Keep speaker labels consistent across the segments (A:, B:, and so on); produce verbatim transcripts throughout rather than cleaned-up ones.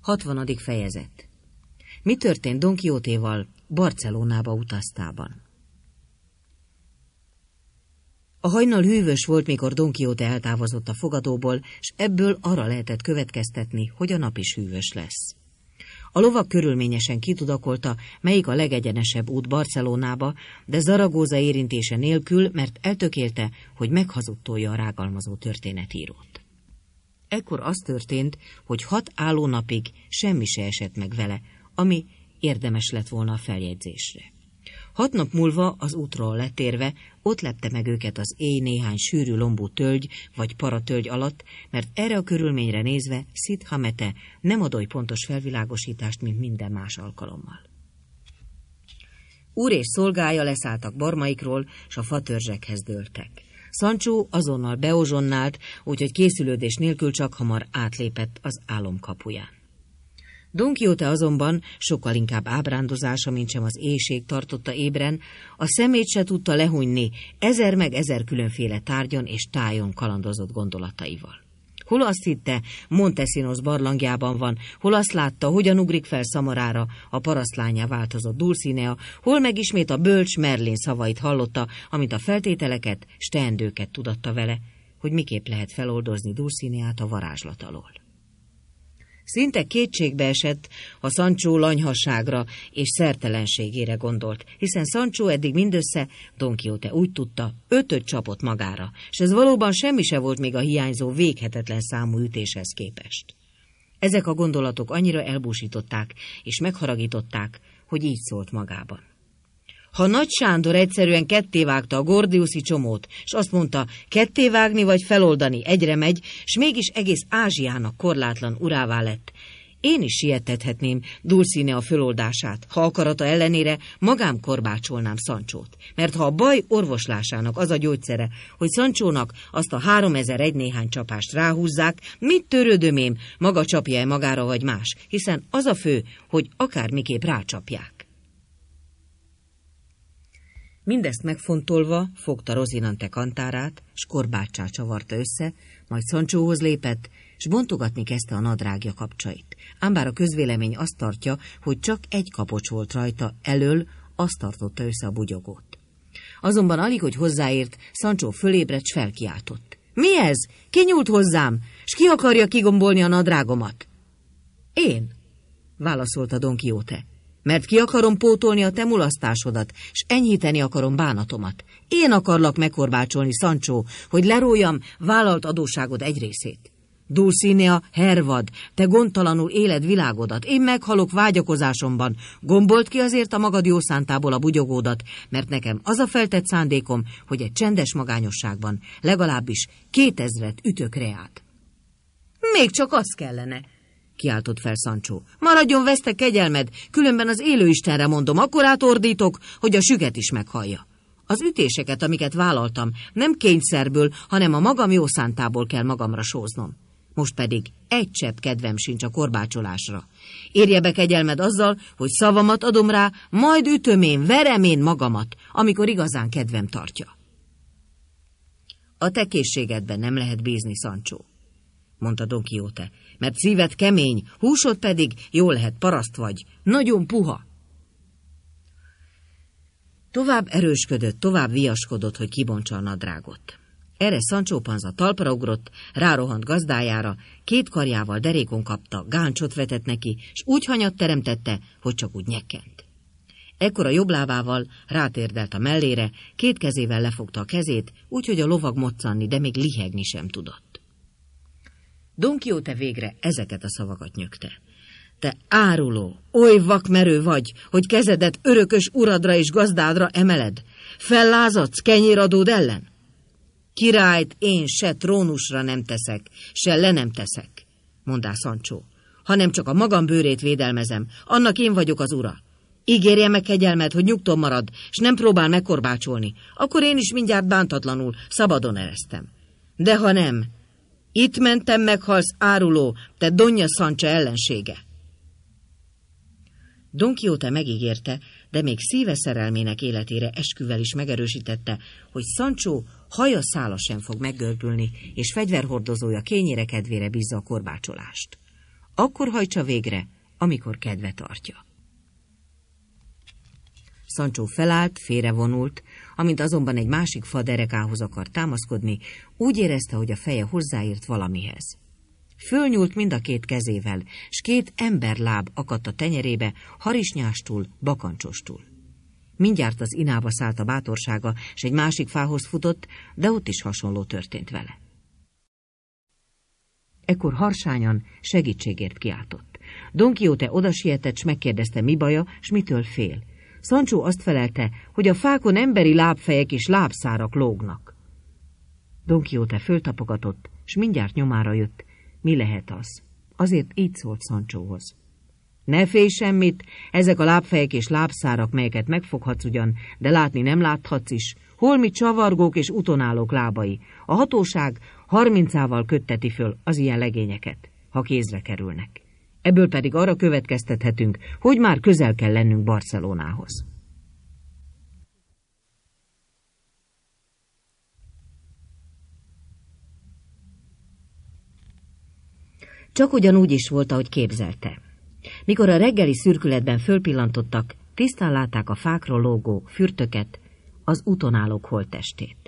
A: Hatvanadik fejezet. Mi történt Don Quixotéval Barcelonába utaztában? A hajnal hűvös volt, mikor Don Quixote eltávozott a fogadóból, s ebből arra lehetett következtetni, hogy a nap is hűvös lesz. A lovag körülményesen kitudakolta, melyik a legegyenesebb út Barcelonába, de Zaragóza érintése nélkül, mert eltökélte, hogy meghazudtolja a rágalmazó történetírót. Ekkor az történt, hogy hat álló napig semmi se esett meg vele, ami érdemes lett volna a feljegyzésre. Hat nap múlva az útról letérve ott lepte meg őket az éj néhány sűrű lombú tölgy vagy paratölgy alatt, mert erre a körülményre nézve Cid Hamete nem ad oly pontos felvilágosítást, mint minden más alkalommal. Úr és szolgája leszálltak barmaikról, s a fatörzsekhez dőltek. Sancho azonnal beozsonnált, úgyhogy készülődés nélkül csak hamar átlépett az álom kapuján. Don Quixote azonban sokkal inkább ábrándozása, mint sem az éhség tartotta ébren, a szemét se tudta lehúnyni ezer meg ezer különféle tárgyon és tájon kalandozott gondolataival. Hol azt hitte, Montesinos barlangjában van, hol azt látta, hogyan ugrik fel szamarára a parasztlányá változott Dulcinea, hol meg ismét a bölcs Merlin szavait hallotta, amint a feltételeket, s teendőket tudatta vele, hogy miképp lehet feloldozni Dulcineát a varázslat alól. Szinte kétségbe esett, ha Sancho lanyhasságra és szertelenségére gondolt, hiszen Sancho eddig mindössze, Don Quixote úgy tudta, ötöt csapott magára, és ez valóban semmi se volt még a hiányzó véghetetlen számú ütéshez képest. Ezek a gondolatok annyira elbúsították és megharagították, hogy így szólt magában. Ha Nagy Sándor egyszerűen kettévágta a gordiuszi csomót, és azt mondta, kettévágni vagy feloldani egyre megy, s mégis egész Ázsiának korlátlan urává lett, én is sietethetném Dulcinea föloldását, ha akarata ellenére magám korbácsolnám Sanchót. Mert ha a baj orvoslásának az a gyógyszere, hogy Sanchónak azt a háromezer egy néhány csapást ráhúzzák, mit törődöm én, maga csapja-e magára vagy más, hiszen az a fő, hogy akármiképp rácsapják. Mindezt megfontolva fogta Rozinante kantárát, s korbáccsá csavarta össze, majd Sanchóhoz lépett, s bontogatni kezdte a nadrágja kapcsait. Ám bár a közvélemény azt tartja, hogy csak egy kapocs volt rajta, elől azt tartotta össze a bugyogót. Azonban alig, hogy hozzáért, Sancho fölébredt, s felkiáltott. Mi ez? Ki nyúlt hozzám? S ki akarja kigombolni a nadrágomat? Én, válaszolta Don Quixote. Mert ki akarom pótolni a te mulasztásodat, s enyhíteni akarom bánatomat. Én akarlak megkorbácsolni, Sancho, hogy leróljam vállalt adósságod egy részét. Dulcinea, hervad, te gondtalanul éled világodat, én meghalok vágyakozásomban, gombolt ki azért a magad jó szántából a bugyogódat, mert nekem az a feltett szándékom, hogy egy csendes magányosságban legalábbis kétezret ütök reát. Még csak az kellene, kiáltott fel Sancho. Maradjon veszte kegyelmed, különben az élő Istenre mondom, akkor átordítok, hogy a süket is meghallja. Az ütéseket, amiket vállaltam, nem kényszerből, hanem a magam jó szántából kell magamra sóznom. Most pedig egy csepp kedvem sincs a korbácsolásra. Érje be kegyelmed azzal, hogy szavamat adom rá, majd ütöm én, verem én magamat, amikor igazán kedvem tartja. A te készségedben nem lehet bízni, Sancho, mondta Don Quixote, mert szíved kemény, húsod pedig, jól lehet paraszt vagy, nagyon puha. Tovább erősködött, tovább viaskodott, hogy kibontsa a nadrágot. Erre Sancho Panza talpra ugrott, rárohant gazdájára, két karjával derékon kapta, gáncsot vetett neki, s úgy hanyat teremtette, hogy csak úgy nyekkent. Ekkor a jobb lábával rátérdelt a mellére, két kezével lefogta a kezét, úgyhogy a lovag moccanni, de még lihegni sem tudott. Don Quixote végre ezeket a szavakat nyögte. Te áruló, oly vakmerő vagy, hogy kezedet örökös uradra és gazdádra emeled. Fellázadsz kenyéradód ellen? Királyt én se trónusra nem teszek, se le nem teszek, mondá Sancho, hanem csak a magam bőrét védelmezem, annak én vagyok az ura. Ígérje meg kegyelmed, hogy nyugton marad, s nem próbál megkorbácsolni, akkor én is mindjárt bántatlanul szabadon eresztem. De ha nem, itt mentem meghalsz, áruló, te Doña Sancha ellensége. Don Quixote megígérte, de még szíve szerelmének életére esküvel is megerősítette, hogy Sancho haja szála sem fog meggörbülni, és fegyverhordozója kényére kedvére bízza a korbácsolást. akkor hajtsa végre, amikor kedve tartja. Sancho felállt, félrevonult, amint azonban egy másik fa derekához akart támaszkodni, úgy érezte, hogy a feje hozzáért valamihez. Fölnyúlt mind a két kezével, s két emberláb akadt a tenyerébe, harisnyástul, bakancsostul. Mindjárt az inába szállt a bátorsága, s egy másik fához futott, de ott is hasonló történt vele. Ekkor harsányan segítségért kiáltott. Don Quixote odasietett, s megkérdezte, mi baja, s mitől fél. Sancho azt felelte, hogy a fákon emberi lábfejek és lábszárak lógnak. Don Quixote föltapogatott, s mindjárt nyomára jött. Mi lehet az? Azért így szólt Sanchohoz. Ne félj semmit, ezek a lábfejek és lábszárak, melyeket megfoghatsz ugyan, de látni nem láthatsz is. Holmi csavargók és utonálók lábai. A hatóság harmincával kötteti föl az ilyen legényeket, ha kézre kerülnek. Ebből pedig arra következtethetünk, hogy már közel kell lennünk Barcelonához. Csak ugyanúgy is volt, ahogy képzelte. Mikor a reggeli szürkületben fölpillantottak, tisztán látták a fákról lógó fürtöket, az utonállók holttestét.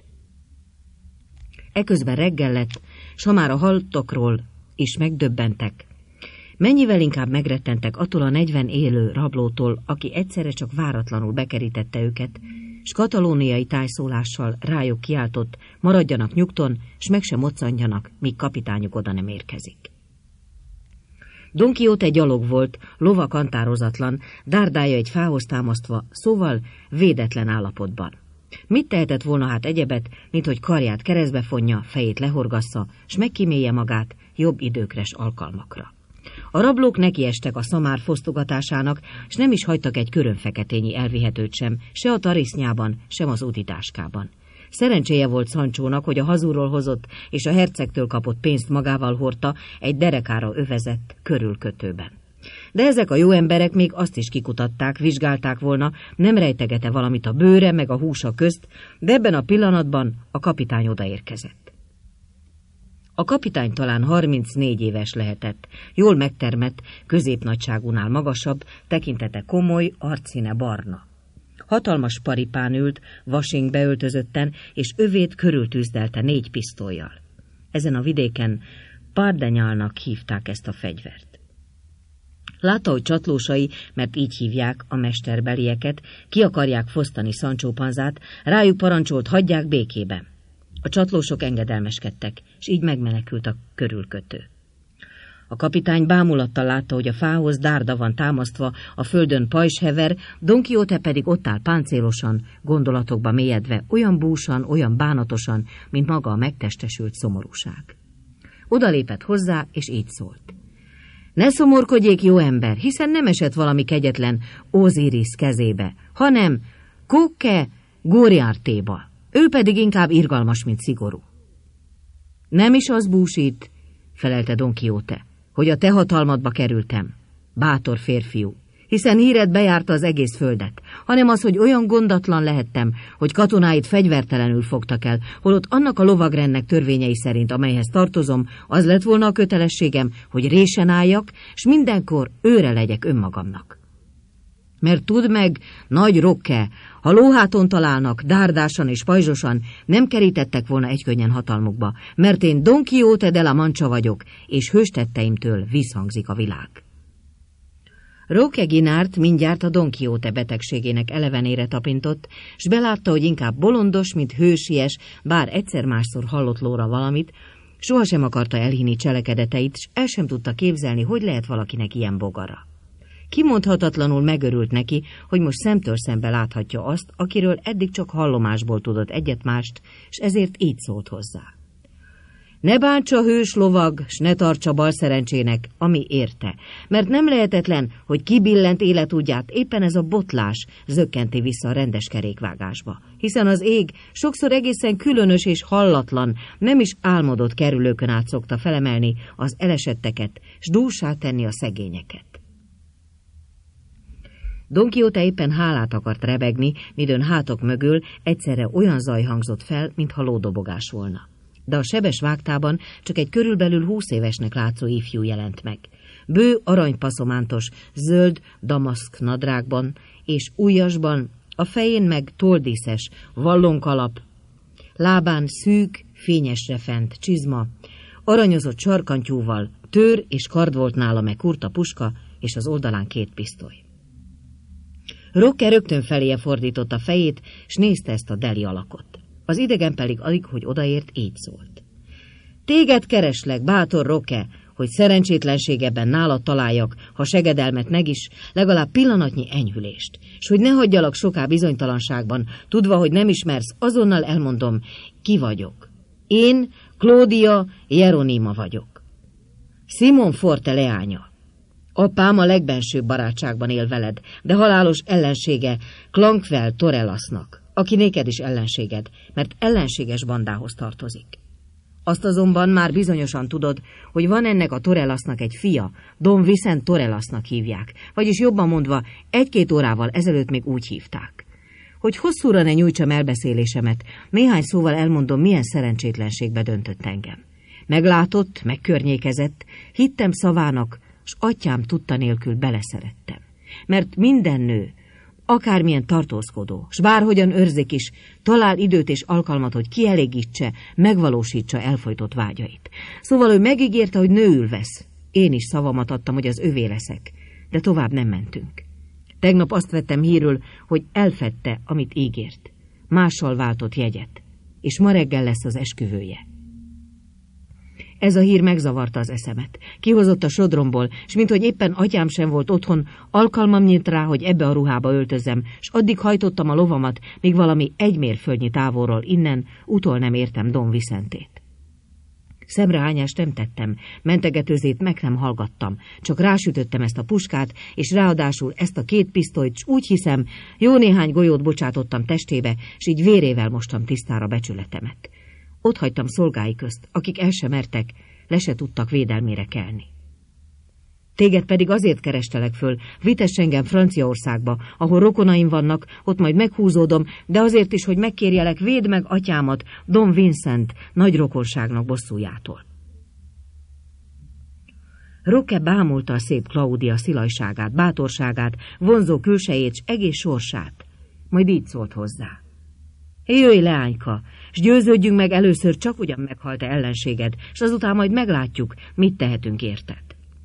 A: Eközben reggel lett, s ha már a haltokról is megdöbbentek, mennyivel inkább megrettentek attól a negyven élő rablótól, aki egyszerre csak váratlanul bekerítette őket, s katalóniai tájszólással rájuk kiáltott, maradjanak nyugton, s meg sem moccanjanak, míg kapitányuk oda nem érkezik. Don Quixote gyalog volt, lova kantározatlan, dárdája egy fához támasztva, szóval védetlen állapotban. Mit tehetett volna hát egyebet, mint hogy karját keresztbe fonja, fejét lehorgassza, s megkímélje magát jobb időkres alkalmakra. A rablók nekiestek a szamár fosztogatásának, s nem is hagytak egy körönfeketényi elvihetőt sem, se a tarisznyában, sem az útitáskában. Szerencséje volt Sanchónak, hogy a hazúról hozott és a hercegtől kapott pénzt magával hordta egy derekára övezett körülkötőben. De ezek a jó emberek még azt is kikutatták, vizsgálták volna, nem rejtegete valamit a bőre meg a húsa közt, de ebben a pillanatban a kapitány odaérkezett. A kapitány talán harmincnégy éves lehetett, jól megtermett, középnagyságúnál magasabb, tekintete komoly, arcszíne barna. Hatalmas paripán ült, vasing beöltözötten, és övét körültűzdelte négy pisztollyal. Ezen a vidéken pardenyalnak hívták ezt a fegyvert. Látta, hogy csatlósai, mert így hívják a mesterbelieket, ki akarják fosztani Sancho Panzát, rájuk parancsolt, hagyják békében. A csatlósok engedelmeskedtek, és így megmenekült a körülkötő. A kapitány bámulattal látta, hogy a fához dárda van támasztva, a földön pajzs hever, Don Quixote pedig ott áll páncélosan, gondolatokba mélyedve, olyan búsan, olyan bánatosan, mint maga a megtestesült szomorúság. Odalépett hozzá, és így szólt. Ne szomorkodjék, jó ember, hiszen nem esett valami kegyetlen Óziris kezébe, hanem Coque Goriartéba. Ő pedig inkább irgalmas, mint szigorú. Nem is az búsít, felelte Don Quixote, hogy a te hatalmadba kerültem, bátor férfiú, hiszen híred bejárta az egész földet, hanem az, hogy olyan gondatlan lehettem, hogy katonáit fegyvertelenül fogtak el, holott annak a lovagrendnek törvényei szerint, amelyhez tartozom, az lett volna a kötelességem, hogy résen álljak, s mindenkor őre legyek önmagamnak. Mert tudd meg, nagy Roque, ha lóháton találnak, dárdásan és pajzsosan, nem kerítettek volna egykönnyen hatalmukba, mert én Don Quixote de la Mancha vagyok, és hőstetteimtől visszhangzik a világ. Roque Guinart mindjárt a Don Quixote betegségének elevenére tapintott, s belátta, hogy inkább bolondos, mint hősies, bár egyszer-másszor hallott lóra valamit, sohasem akarta elhinni cselekedeteit, s el sem tudta képzelni, hogy lehet valakinek ilyen bogara. Kimondhatatlanul megörült neki, hogy most szemtől szembe láthatja azt, akiről eddig csak hallomásból tudott egyet-mást, s ezért így szólt hozzá. Ne bántsa hős lovag, s ne tartsa bal szerencsének, ami érte, mert nem lehetetlen, hogy kibillent életútját éppen ez a botlás zökkenti vissza a rendes kerékvágásba, hiszen az ég sokszor egészen különös és hallatlan, nem is álmodott kerülőkön át szokta felemelni az elesetteket, s dússá tenni a szegényeket. Don Quixote éppen hálát akart rebegni, midőn hátok mögül egyszerre olyan zaj hangzott fel, mintha lódobogás volna. De a sebes vágtában csak egy körülbelül húsz évesnek látszó ifjú jelent meg. Bő aranypaszomántos, zöld damaszk nadrágban és ujjasban, a fején meg toldíszes, vallonkalap, lábán szűk, fényesre fent csizma, aranyozott sarkantyúval, tőr és kard volt nála meg kurta puska, és az oldalán két pisztoly. Rokke rögtön feléje fordította fejét, s nézte ezt a deli alakot. Az idegen pedig alig, hogy odaért, így szólt. Téged kereslek, bátor Rokke, hogy szerencsétlenségebben nálad találjak, ha segedelmet meg is, legalább pillanatnyi enyhülést, s hogy ne hagyjalak soká bizonytalanságban, tudva, hogy nem ismersz, azonnal elmondom, ki vagyok. Én Claudia Jeronima vagyok. Simon Forte leánya. Apám a legbensőbb barátságban él veled, de halálos ellensége Clankvel Torellasnak, aki néked is ellenséged, mert ellenséges bandához tartozik. Azt azonban már bizonyosan tudod, hogy van ennek a Torellasnak egy fia, Don Vicent Torellasnak hívják, vagyis jobban mondva, egy-két órával ezelőtt még úgy hívták. Hogy hosszúra ne nyújtsam elbeszélésemet, néhány szóval elmondom, milyen szerencsétlenségbe döntött engem. Meglátott, megkörnyékezett, hittem szavának, s atyám tudta nélkül beleszerettem. Mert minden nő, akármilyen tartózkodó, s bárhogyan őrzik is, talál időt és alkalmat, hogy kielégítse, megvalósítsa elfojtott vágyait. Szóval ő megígérte, hogy nőül vesz. Én is szavamat adtam, hogy az övé leszek, de tovább nem mentünk. Tegnap azt vettem hírül, hogy elfedte, amit ígért. Mással váltott jegyet, és ma reggel lesz az esküvője. Ez a hír megzavarta az eszemet. Kihozott a sodromból, s minthogy éppen atyám sem volt otthon, alkalmam nyílt rá, hogy ebbe a ruhába öltözzem, s addig hajtottam a lovamat, míg valami egy mérföldnyi távolról innen utol nem értem Don Vicentét. Szemrehányást nem tettem, mentegetőzét meg nem hallgattam, csak rásütöttem ezt a puskát, és ráadásul ezt a két pisztolyt, s úgy hiszem, jó néhány golyót bocsátottam testébe, s így vérével mostam tisztára becsületemet. Ott hagytam szolgái közt, akik el sem mertek, le se tudtak védelmére kelni. Téged pedig azért kerestelek föl, vitess engem Franciaországba, ahol rokonaim vannak, ott majd meghúzódom, de azért is, hogy megkérjelek, védd meg atyámat, Don Vincent nagy rokonságnak bosszújától. Rokke bámulta a szép Claudia szilajságát, bátorságát, vonzó külsejét, s egész sorsát. Majd így szólt hozzá. Jöjj, leányka, s győződjünk meg először, csak ugyan meghalt-e ellenséged, s azután majd meglátjuk, mit tehetünk érted.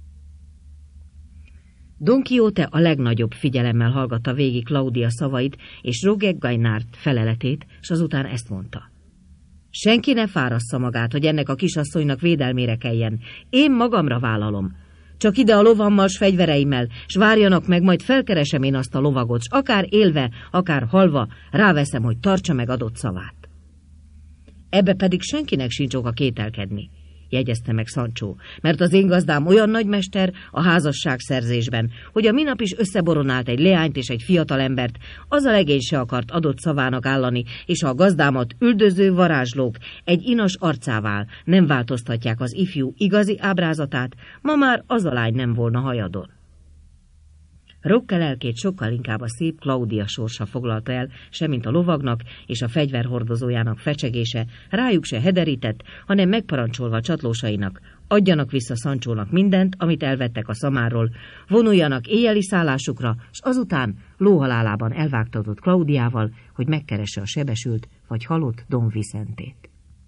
A: Don Quixote a legnagyobb figyelemmel hallgatta végig Claudia szavait és Roger Gainard feleletét, s azután ezt mondta. Senki ne fárassza magát, hogy ennek a kisasszonynak védelmére keljen. Én magamra vállalom. Csak ide a lovammal s fegyvereimmel, s várjanak meg, majd felkeresem én azt a lovagot, s akár élve, akár halva, ráveszem, hogy tartsa meg adott szavát. Ebbe pedig senkinek sincs oka kételkedni, jegyezte meg Sancho, mert az én gazdám olyan nagymester a házasságszerzésben, hogy a minap is összeboronált egy leányt és egy fiatalembert, az a legény se akart adott szavának állani, és ha a gazdámat üldöző varázslók egy inas arcávál nem változtatják az ifjú igazi ábrázatát, ma már az a lány nem volna hajadon. Rokke lelkét sokkal inkább a szép Claudia sorsa foglalta el, semmint a lovagnak és a fegyverhordozójának fecsegése, rájuk se hederített, hanem megparancsolva csatlósainak, adjanak vissza Sanchónak mindent, amit elvettek a szamárról, vonuljanak éjjeli szállásukra, s azután lóhalálában elvágtatott Claudiával, hogy megkeresse a sebesült vagy halott Don Vicentét.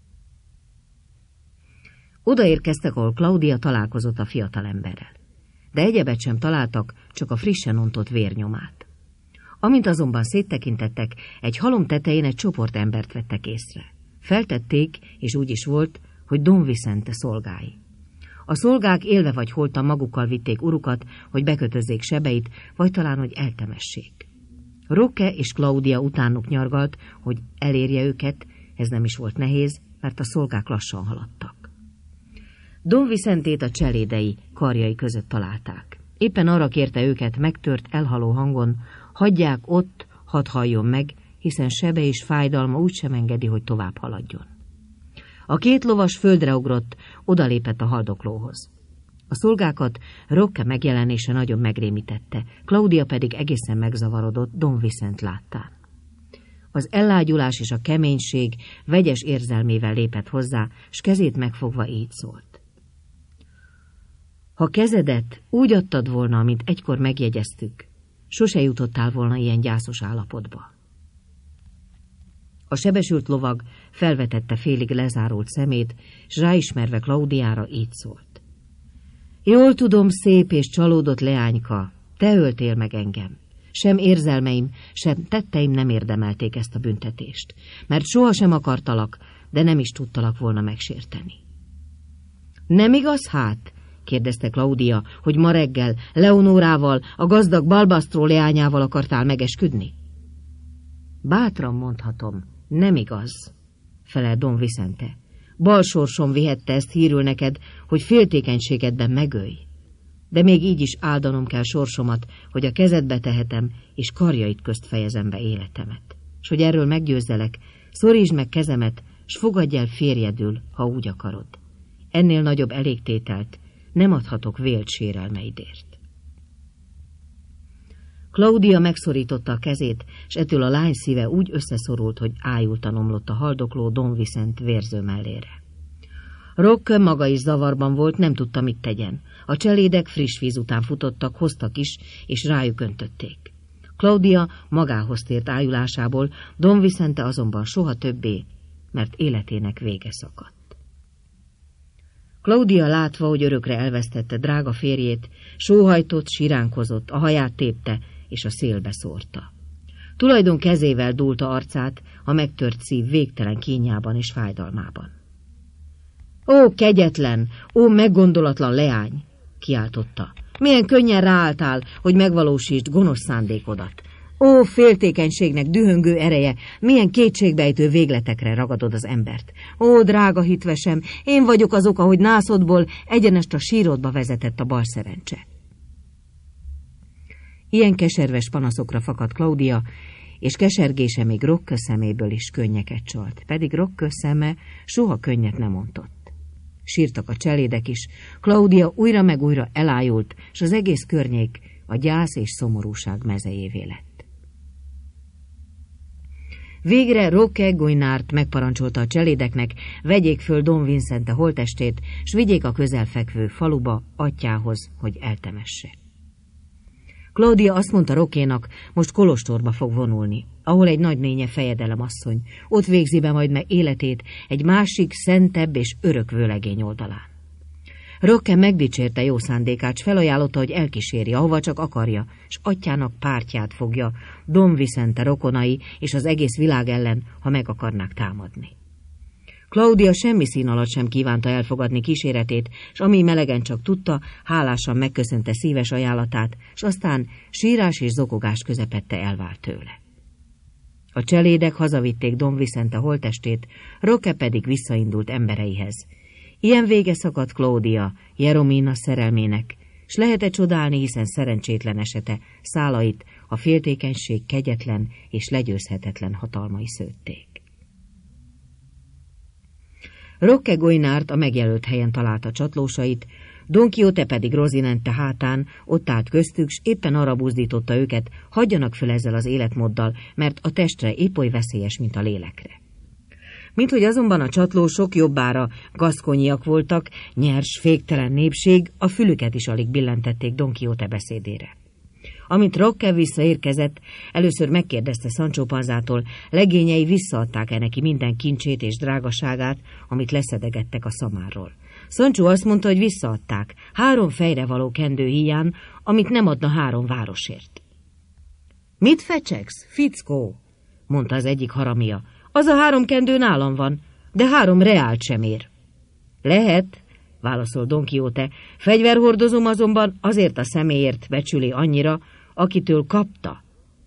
A: Odaérkeztek, ahol Claudia találkozott a fiatalemberrel. De egyebet sem találtak, csak a frissen ontott vérnyomát. Amint azonban széttekintettek, egy halom tetején egy csoport embert vettek észre. Feltették, és úgy is volt, hogy Don Vicente szolgái. A szolgák élve vagy holtan magukkal vitték urukat, hogy bekötözzék sebeit, vagy talán, hogy eltemessék. Rokke és Claudia utánuk nyargalt, hogy elérje őket, ez nem is volt nehéz, mert a szolgák lassan haladtak. Don Vicentét a cselédei karjai között találták. Éppen arra kérte őket megtört, elhaló hangon, hagyják ott, hadd halljon meg, hiszen sebe és fájdalma úgy sem engedi, hogy tovább haladjon. A két lovas földre ugrott, odalépett a haldoklóhoz. A szolgákat Rokke megjelenése nagyon megrémítette, Claudia pedig egészen megzavarodott Don Vicent láttán. Az ellágyulás és a keménység vegyes érzelmével lépett hozzá, s kezét megfogva így szólt. Ha kezedet úgy adtad volna, mint egykor megjegyeztük, sose jutottál volna ilyen gyászos állapotba. A sebesült lovag felvetette félig lezárult szemét, s ráismerve Klaudiára így szólt. Jól tudom, szép és csalódott leányka, te öltél meg engem. Sem érzelmeim, sem tetteim nem érdemelték ezt a büntetést, mert sohasem akartalak, de nem is tudtalak volna megsérteni. Nem igaz hát? Kérdezte Klaudia, hogy ma reggel Leonórával, a gazdag Balbastro leányával akartál megesküdni? Bátran mondhatom, nem igaz, felel Don Vicente. Balsorsom vihette ezt hírül neked, hogy féltékenységedben megölj. De még így is áldanom kell sorsomat, hogy a kezedbe tehetem, és karjait közt fejezem be életemet. S hogy erről meggyőzzelek, szorítsd meg kezemet, s fogadj el férjedül, ha úgy akarod. Ennél nagyobb elégtételt nem adhatok vélt sérelmeidért. Klaudia megszorította a kezét, s ettől a lány szíve úgy összeszorult, hogy ájultan omlott a haldokló Don Vicent vérző mellére. Roque maga is zavarban volt, nem tudta, mit tegyen. A cselédek friss víz után futottak, hoztak is, és rájuk öntötték. Klaudia magához tért ájulásából, Don Vicente azonban soha többé, mert életének vége szakadt. Klaudia látva, hogy örökre elvesztette drága férjét, sóhajtott, siránkozott, a haját tépte, és a szélbe szórta. Tulajdon kezével dúlta arcát, a megtört szív végtelen kínjában és fájdalmában. Ó, kegyetlen, ó, meggondolatlan leány, kiáltotta. Milyen könnyen ráálltál, hogy megvalósítsd gonosz szándékodat. Ó, féltékenységnek dühöngő ereje, milyen kétségbejtő végletekre ragadod az embert. Ó, drága hitvesem, én vagyok az oka, hogy nászodból egyenest a sírodba vezetett a bal szerencse. Ilyen keserves panaszokra fakadt Klaudia, és kesergése még Roque szeméből is könnyeket csalt, pedig Roque szeme soha könnyet nem ontott. Sírtak a cselédek is, Klaudia újra meg újra elájult, s az egész környék a gyász és szomorúság mezejévé lett. Végre Roque Guinart megparancsolta a cselédeknek, vegyék föl Don Vicente holttestét, s vigyék a közelfekvő faluba, atyához, hogy eltemesse. Klaudia azt mondta Roquénak, most kolostorba fog vonulni, ahol egy nagynénye fejedelem asszony, ott végzi be majd meg életét egy másik, szentebb és örökvő legény oldalán. Roque megdicsérte jó szándékát, s felajánlotta, hogy elkíséri, ahova csak akarja, s atyának pártját fogja Don Vicente rokonai és az egész világ ellen, ha meg akarnák támadni. Klaudia semmi szín alatt sem kívánta elfogadni kíséretét, s ami melegen csak tudta, hálásan megköszönte szíves ajánlatát, s aztán sírás és zokogás közepette elvált tőle. A cselédek hazavitték Don Vicente holttestét, Roque pedig visszaindult embereihez. Ilyen vége szakadt Klaudia, Jeromina szerelmének, s lehet-e csodálni, hiszen szerencsétlen esete, szálait a féltékenység kegyetlen és legyőzhetetlen hatalmai szőtték. Roque Guinart a megjelölt helyen találta csatlósait, Don Quixote pedig Rozinante hátán ott állt köztük, s éppen arra buzdította őket, hagyjanak föl ezzel az életmóddal, mert a testre épp oly veszélyes, mint a lélekre. Minthogy azonban a csatlósok jobbára gaszkonyiak voltak, nyers, féktelen népség, a fülüket is alig billentették Don Quixote beszédére. Amint Roque visszaérkezett, először megkérdezte Sancho Panzától, legényei visszaadták-e neki minden kincsét és drágaságát, amit leszedegettek a szamárról. Sancho azt mondta, hogy visszaadták, három fejre való kendő híján, amit nem adna három városért. Mit fecsegsz, fickó? Mondta az egyik haramia. Az a három kendő nálam van, de három reált sem ér. Lehet, válaszol Don Quixote, fegyverhordozom azonban azért a személyért becsüli annyira, akitől kapta.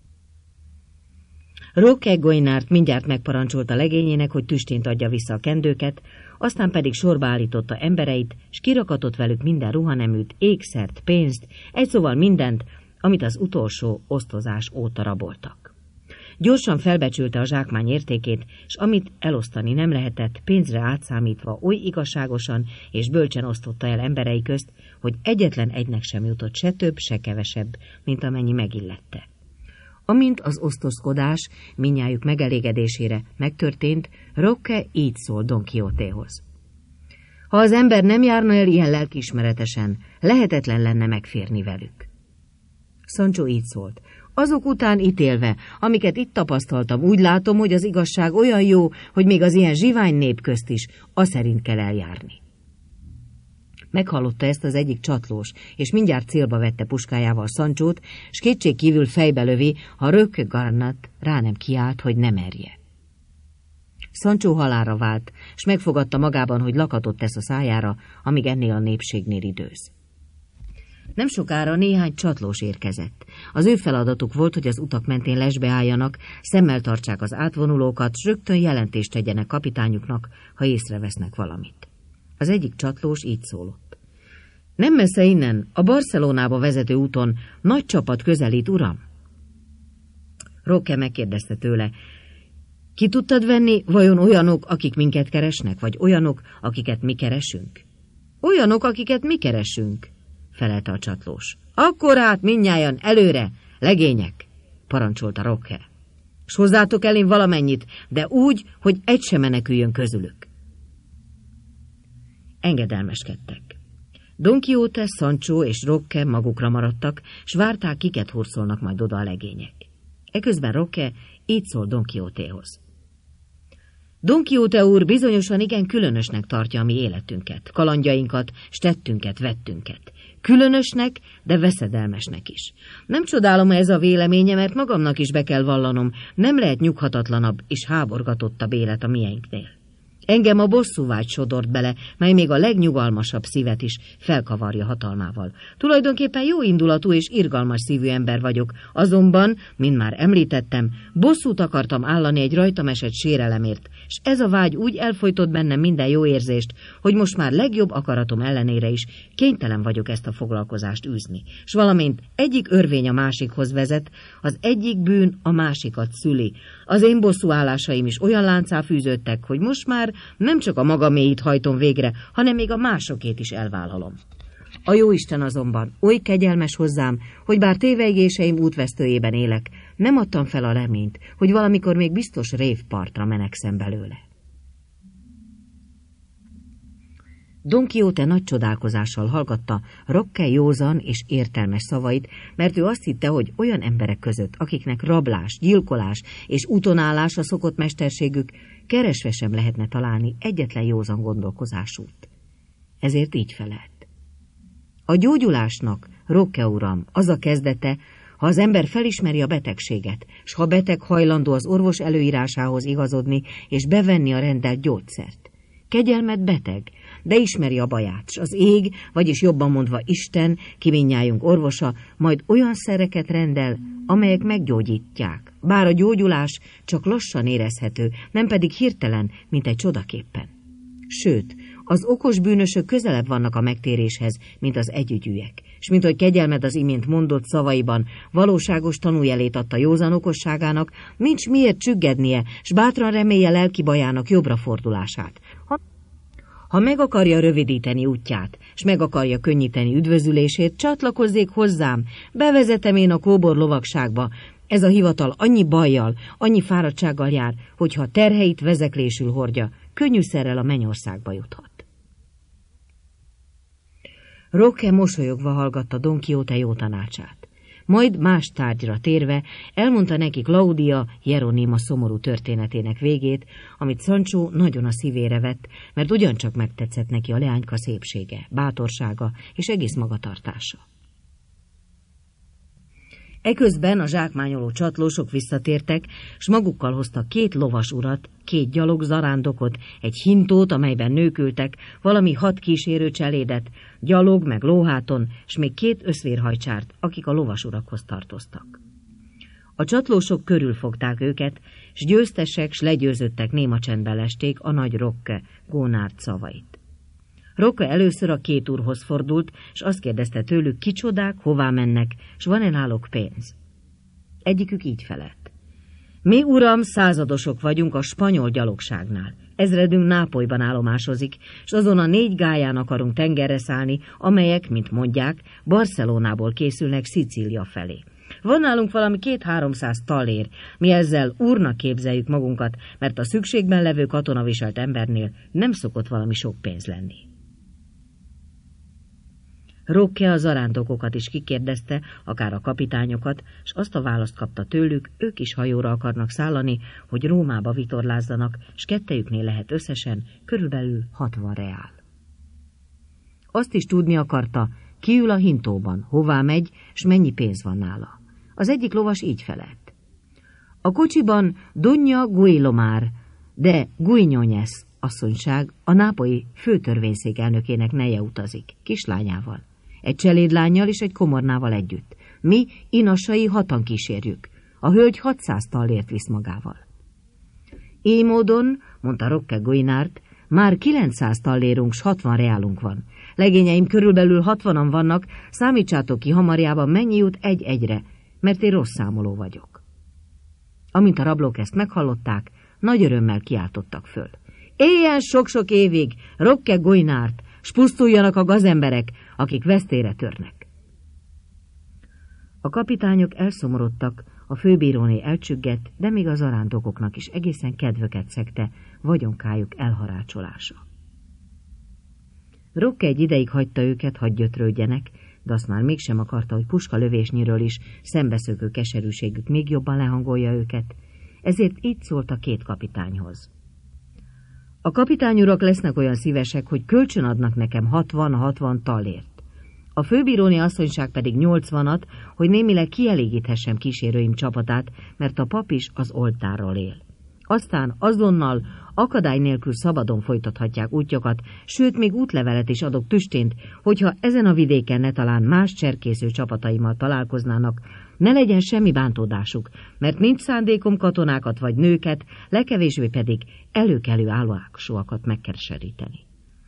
A: Roque Guinart mindjárt megparancsolta legényének, hogy tüstént adja vissza a kendőket, aztán pedig sorba állította embereit, s kirakatott velük minden ruhaneműt, ékszert, pénzt, egy szóval mindent, amit az utolsó osztozás óta raboltak. Gyorsan felbecsülte a zsákmány értékét, s amit elosztani nem lehetett, pénzre átszámítva oly igazságosan és bölcsen osztotta el emberei közt, hogy egyetlen egynek sem jutott se több, se kevesebb, mint amennyi megillette. Amint az osztozkodás mindnyájuk megelégedésére megtörtént, Roque így szól Don Quixotéhoz. Ha az ember nem járna el ilyen lelkiismeretesen, lehetetlen lenne megférni velük. Sancho így szólt. Azok után ítélve, amiket itt tapasztaltam, úgy látom, hogy az igazság olyan jó, hogy még az ilyen zsivány nép közt is aszerint kell eljárni. Meghallotta ezt az egyik csatlós, és mindjárt célba vette puskájával Sanchót, s kétségkívül fejbe lövi, ha Roque Garnat rá nem kiált, hogy ne merje. Sancho halálra vált, s megfogadta magában, hogy lakatot tesz a szájára, amíg ennél a népségnél időz. Nem sokára néhány csatlós érkezett. Az ő feladatuk volt, hogy az utak mentén lesbe álljanak, szemmel tartsák az átvonulókat, s rögtön jelentést tegyenek kapitányuknak, ha észrevesznek valamit. Az egyik csatlós így szólott. Nem messze innen, a Barcelonába vezető úton nagy csapat közelít, uram? Roque megkérdezte tőle, ki tudtad venni, vajon olyanok, akik minket keresnek, vagy olyanok, akiket mi keresünk? Olyanok, akiket mi keresünk, felelte a csatlós. Akkor hát mindnyájan előre, legények, parancsolta Roque. S hozzátok el én valamennyit, de úgy, hogy egy sem meneküljön közülük. Engedelmeskedtek. Don Quixote, Sancho és Roque magukra maradtak, s várták, kiket hurcolnak majd oda a legények. Eközben Roque így szól Don Quixotéhoz. Don Quixote úr bizonyosan igen különösnek tartja a mi életünket, kalandjainkat, s tettünket, vettünket. Különösnek, de veszedelmesnek is. Nem csodálom ez a véleménye, mert magamnak is be kell vallanom, nem lehet nyughatatlanabb és háborgatottabb élet a mieinknél. Engem a bosszúvágy sodort bele, mely még a legnyugalmasabb szívet is felkavarja hatalmával. Tulajdonképpen jó indulatú és irgalmas szívű ember vagyok, azonban, mint már említettem, bosszút akartam állani egy rajtam esett sérelemért, és ez a vágy úgy elfojtott bennem minden jó érzést, hogy most már legjobb akaratom ellenére is kénytelen vagyok ezt a foglalkozást űzni. S valamint egyik örvény a másikhoz vezet, az egyik bűn a másikat szüli. Az én bosszúállásaim is olyan láncá fűződtek, hogy most már nem csak a magaméit hajtom végre, hanem még a másokét is elvállalom. A jóisten azonban oly kegyelmes hozzám, hogy bár tévejgéseim útvesztőjében élek, nem adtam fel a reményt, hogy valamikor még biztos révpartra menekszem belőle. Don Quixote nagy csodálkozással hallgatta Roque józan és értelmes szavait, mert ő azt hitte, hogy olyan emberek között, akiknek rablás, gyilkolás és útonállásra szokott mesterségük, keresve sem lehetne találni egyetlen józan gondolkozásút. Ezért így felelt. A gyógyulásnak, Roque uram, az a kezdete, ha az ember felismeri a betegséget, s ha beteg hajlandó az orvos előírásához igazodni és bevenni a rendelt gyógyszert. Kegyelmed beteg, de ismeri a baját, s az ég, vagyis jobban mondva Isten, ki mindnyájunk orvosa, majd olyan szereket rendel, amelyek meggyógyítják, bár a gyógyulás csak lassan érezhető, nem pedig hirtelen, mint egy csodaképpen. Sőt, az okos bűnösök közelebb vannak a megtéréshez, mint az együgyűek, s mint hogy kegyelmed az imént mondott szavaiban valóságos tanújelét adta józan okosságának, nincs miért csüggednie, s bátran remélje lelki bajának jobbra fordulását. Ha, ha meg akarja rövidíteni útját, s meg akarja könnyíteni üdvözülését, csatlakozzék hozzám, bevezetem én a kóbor lovagságba. Ez a hivatal annyi bajjal, annyi fáradtsággal jár, hogyha terheit vezeklésül hordja, könnyűszerrel a mennyországba juthat. Roque mosolyogva hallgatta Don Quixote jó tanácsát. Majd más tárgyra térve elmondta neki Claudia Jeronima szomorú történetének végét, amit Sancho nagyon a szívére vett, mert ugyancsak megtetszett neki a leányka szépsége, bátorsága és egész magatartása. Eközben a zsákmányoló csatlósok visszatértek, s magukkal hoztak két lovas urat, két gyalog zarándokot, egy hintót, amelyben nők ültek, valami hat kísérő cselédet, gyalog meg lóháton, s még két összvérhajcsárt, akik a lovas urakhoz tartoztak. A csatlósok körülfogták őket, s győztesek, s legyőzöttek néma csendben lesték a nagy Roque Gónárd szavait. Roque először a két úrhoz fordult, s azt kérdezte tőlük, kicsodák, hová mennek, s van-e náluk pénz. Egyikük így felelt. Mi, uram, századosok vagyunk a spanyol gyalogságnál. Ezredünk Nápolyban állomásozik, s azon a négy gályán akarunk tengerre szállni, amelyek, mint mondják, Barcelonából készülnek Szicília felé. Van nálunk valami két-háromszáz talér, mi ezzel úrnak képzeljük magunkat, mert a szükségben levő katonaviselt embernél nem szokott valami sok pénz lenni. Roque a zarándokokat is kikérdezte, akár a kapitányokat, s azt a választ kapta tőlük, ők is hajóra akarnak szállani, hogy Rómába vitorlázzanak, s kettejüknél lehet összesen körülbelül hatvan reál. Azt is tudni akarta, ki ül a hintóban, hová megy, s mennyi pénz van nála. Az egyik lovas így felelt. A kocsiban Doña Guilomar de Guiñones asszonyság, a nápolyi főtörvényszék elnökének neje utazik, kislányával. Egy cselédlánnyal és egy komornával együtt. Mi, inasai, hatan kísérjük. A hölgy hatszáz tallért visz magával. Így módon, mondta Roque Guinart, már kilencszáz tallérunk s hatvan reálunk van. Legényeim körülbelül hatvanan vannak, számítsátok ki hamarjában mennyi jut egy-egyre, mert én rossz számoló vagyok. Amint a rablók ezt meghallották, nagy örömmel kiáltottak föl. Éljen sok-sok évig, Roque Guinart, s pusztuljanak a gazemberek, akik vesztére törnek. A kapitányok elszomorodtak, a főbíróné elcsüggett, de még az zarándokoknak is egészen kedvöket szegte vagyonkájuk elharácsolása. Roque egy ideig hagyta őket, hadd gyötrődjenek, de azt már mégsem akarta, hogy puskalövésnyiről is szembeszökő keserűségük még jobban lehangolja őket, ezért így szólt a két kapitányhoz. A kapitányurak lesznek olyan szívesek, hogy kölcsön adnak nekem hatvan-hatvan tallért. A főbíróné asszonyság pedig nyolcvanat, hogy némileg kielégíthessem kísérőim csapatát, mert a pap is az oltárról él. Aztán azonnal akadály nélkül szabadon folytathatják útjukat, sőt, még útlevelet is adok tüstént, hogyha ezen a vidéken ne talán más cserkésző csapataimmal találkoznának, ne legyen semmi bántódásuk, mert nincs szándékom katonákat vagy nőket, legkevésbé pedig előkelő állóáksóakat megkeseríteni.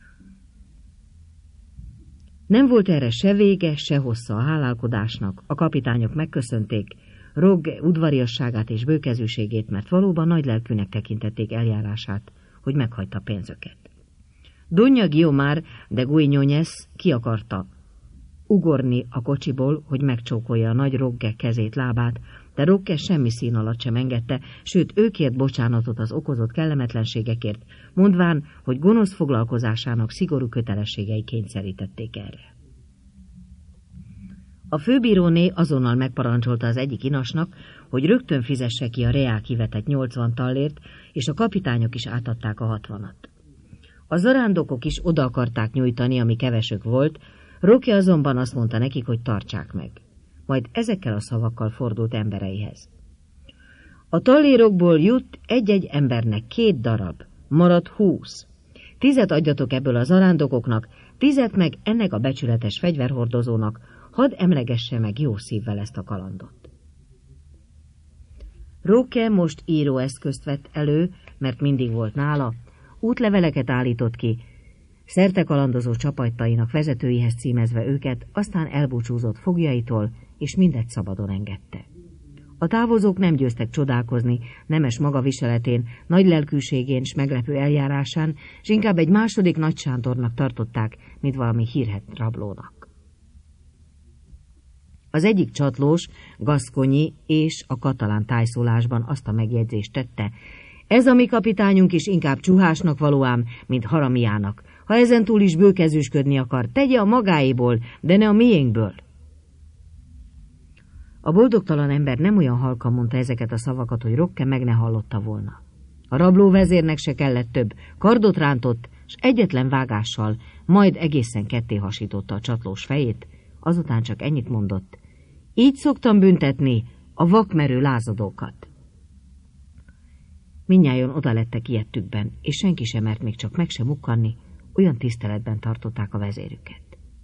A: Nem volt erre se vége, se hossza a hálálkodásnak, a kapitányok megköszönték Roque udvariasságát és bőkezűségét, mert valóban nagylelkűnek tekintették eljárását, hogy meghagyta pénzöket. Doña Guilomar de Guiñones ki akarta ugorni a kocsiból, hogy megcsókolja a nagy Roque kezét, lábát, de Roque semmi szín alatt sem engedte, sőt ő kért bocsánatot az okozott kellemetlenségekért, mondván, hogy gonosz foglalkozásának szigorú kötelességei kényszerítették erre. A főbíróné azonnal megparancsolta az egyik inasnak, hogy rögtön fizesse ki a reál kivetett nyolcvan tallért, és a kapitányok is átadták a hatvanat. A zarándokok is oda akarták nyújtani, ami kevesük volt, Roque azonban azt mondta nekik, hogy tartsák meg. Majd ezekkel a szavakkal fordult embereihez. A tallérokból jut egy-egy embernek két darab, marad húsz. Tizet adjatok ebből a zarándokoknak, tizet meg ennek a becsületes fegyverhordozónak, hadd emlegesse meg jó szívvel ezt a kalandot. Roque most íróeszközt vett elő, mert mindig volt nála, útleveleket állított ki, szerte kalandozó csapatainak vezetőihez címezve őket, aztán elbúcsúzott fogjaitól, és mindegy szabadon engedte. A távozók nem győztek csodálkozni nemes magaviseletén, nagy lelkűségén s meglepő eljárásán, s inkább egy második Nagy Sándornak tartották, mint valami hírhedt rablónak. Az egyik csatlós, gaszkonyi és a katalán tájszólásban azt a megjegyzést tette: ez a mi kapitányunk is inkább csuhásnak valóám, mint haramiának. Ha ezentúl is bőkezűsködni akar, tegye a magáéból, de ne a miénkből. A boldogtalan ember nem olyan halkan mondta ezeket a szavakat, hogy Roque meg ne hallotta volna. A rabló vezérnek se kellett több, kardot rántott, s egyetlen vágással, majd egészen ketté hasította a csatlós fejét, azután csak ennyit mondott: így szoktam büntetni a vakmerő lázadókat. Mindnyájan odalettek ijedtükben, és senki sem mert még csak meg sem mukkanni, olyan tiszteletben tartották a vezérüket.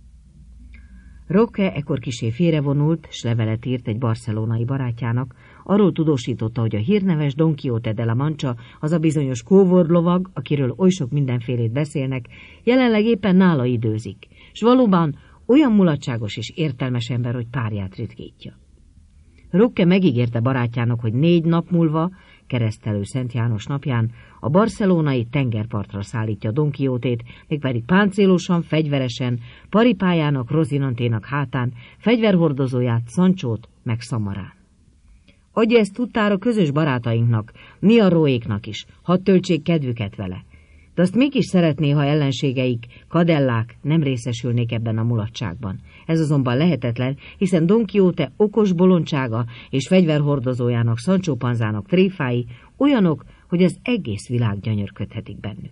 A: Roque ekkor kisé félrevonult, s levelet írt egy barcelonai barátjának, arról tudósította, hogy a hírneves Don Quixote de la Mancha, az a bizonyos kóvorlovag, akiről oly sok mindenfélét beszélnek, jelenleg éppen nála időzik, s valóban olyan mulatságos és értelmes ember, hogy párját ritkítja. Roque megígérte barátjának, hogy négy nap múlva, keresztelő Szent János napján a barcelonai tengerpartra szállítja Don Quixotét, mégpedig páncélosan, fegyveresen, paripájának, Rozinanténak hátán, fegyverhordozóját, Sanchót, meg Szamarán. Adja ezt tudtára közös barátainknak, Niaroéknak is, hadd töltsék kedvüket vele. de azt mégis szeretné, ha ellenségeik, kadellák nem részesülnék ebben a mulatságban. Ez azonban lehetetlen, hiszen Don Quixote okos bolondsága és fegyverhordozójának, Sancho Panzának tréfái olyanok, hogy az egész világ gyönyörködhetik bennük.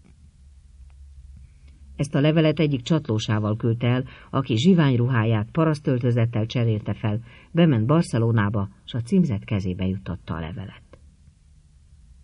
A: Ezt a levelet egyik csatlósával küldte el, aki zsiványruháját parasztöltözettel cserélte fel, bement Barcelonába, s a címzett kezébe juttatta a levelet.